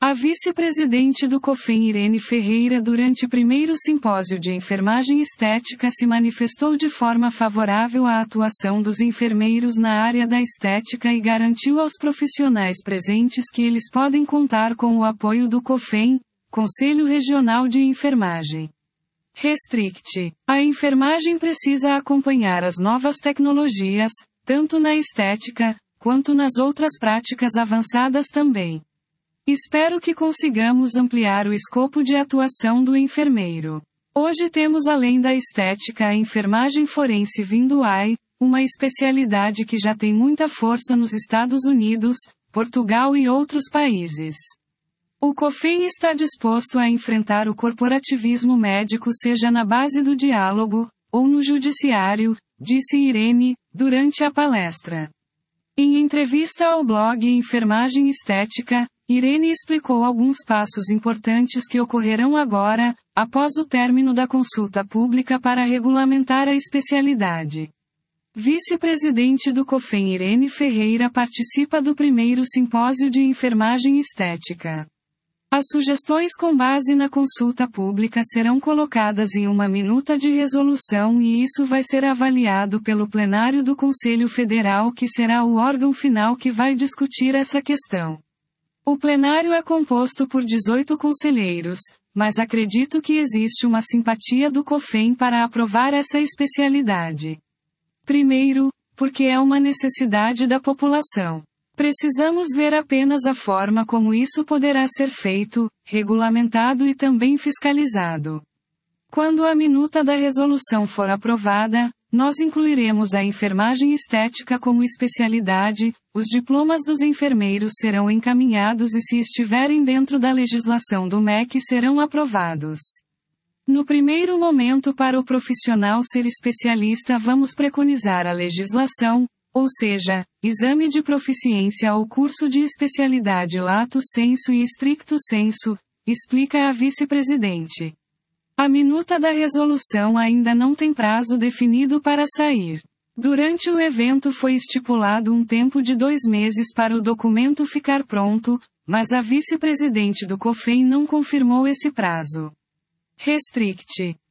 A vice-presidente do COFEN, Irene Ferreira, durante o primeiro simpósio de enfermagem estética, se manifestou de forma favorável à atuação dos enfermeiros na área da estética e garantiu aos profissionais presentes que eles podem contar com o apoio do COFEN, Conselho Regional de Enfermagem. Restrict. A enfermagem precisa acompanhar as novas tecnologias, tanto na estética, quanto nas outras práticas avançadas também. Espero que consigamos ampliar o escopo de atuação do enfermeiro. Hoje temos, além da estética, a enfermagem forense vindo AI, uma especialidade que já tem muita força nos Estados Unidos, Portugal e outros países. O COFEN está disposto a enfrentar o corporativismo médico, seja na base do diálogo, ou no judiciário, disse Irene, durante a palestra. Em entrevista ao blog Enfermagem Estética, Irene explicou alguns passos importantes que ocorrerão agora, após o término da consulta pública para regulamentar a especialidade. Vice-presidente do COFEN Irene Ferreira participa do primeiro simpósio de enfermagem estética. As sugestões com base na consulta pública serão colocadas em uma minuta de resolução e isso vai ser avaliado pelo plenário do Conselho Federal, que será o órgão final que vai discutir essa questão. O plenário é composto por 18 conselheiros, mas acredito que existe uma simpatia do COFEN para aprovar essa especialidade. Primeiro, porque é uma necessidade da população. Precisamos ver apenas a forma como isso poderá ser feito, regulamentado e também fiscalizado. Quando a minuta da resolução for aprovada, nós incluiremos a enfermagem estética como especialidade, os diplomas dos enfermeiros serão encaminhados e, se estiverem dentro da legislação do MEC, serão aprovados. No primeiro momento, para o profissional ser especialista, vamos preconizar a legislação, ou seja, exame de proficiência ou curso de especialidade lato sensu e stricto sensu, explica a vice-presidente. A minuta da resolução ainda não tem prazo definido para sair. Durante o evento foi estipulado um tempo de 2 meses para o documento ficar pronto, mas a vice-presidente do COFEN não confirmou esse prazo. Restrict.